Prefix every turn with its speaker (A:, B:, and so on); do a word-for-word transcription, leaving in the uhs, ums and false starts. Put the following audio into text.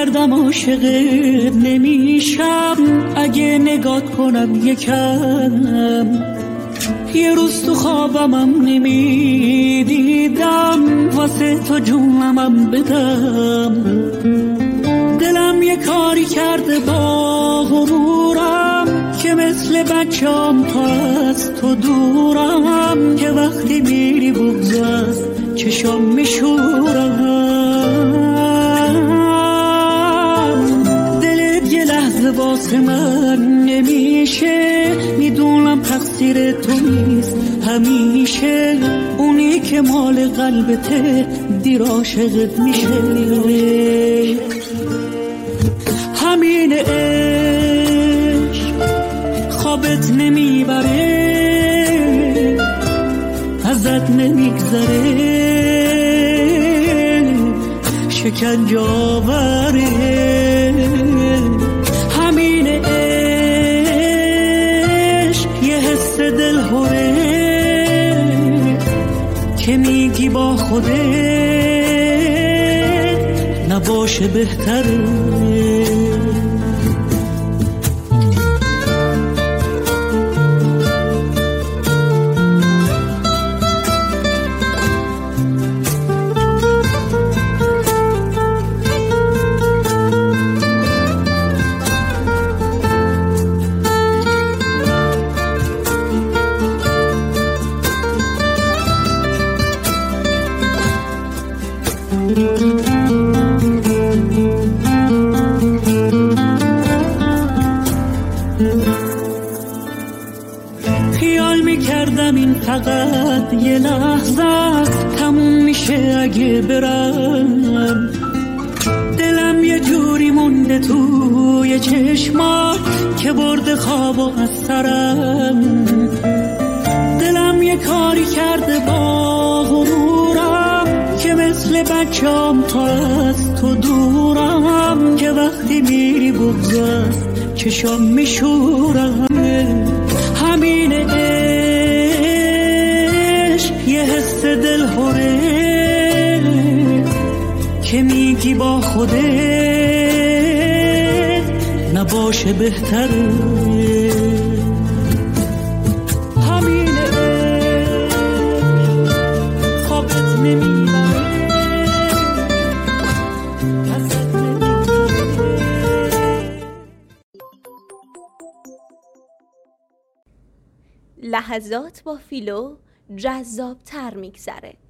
A: کردم عاشقت نمیشم اگه نگاه کنم یکم. یه روز تو خوابمم نمیدیدم واسه تو جونمم بدم. دلم یه کاری کرده با غرورم که مثل بچه‌ام تا از تو دورم، که وقتی میری بغض از چشام میشورم. دلت یه لحظه واسه من نمیشه، میدونم تقصیر تو نیست همیشه. اونی که مال قلبته دیر عاشقت میشه. همین عشق خوابت نمیبره، ازت نمیگذره، شکنجه آوره. همین عشق یه حس دلهوره که میگی با خودت نباشه بهتره. خیال میکردم این فقط یه لحظه است، تموم میشه اگه برم. دلم یه جوری مونده توی چشمات که برده خوابو از سرم. دلم یه کاری کرده با غرورم که مثل بچه‌ام تا از تو دورم، که وقتی میری بغض از چشام میشورم. همین عشق یه حس دلهوره که میگی با خودت نباشه بهتره. همین عشق خوابت نمیبره، ازت نمیگذره.
B: لحظات با فیلو جذاب تر میگذره.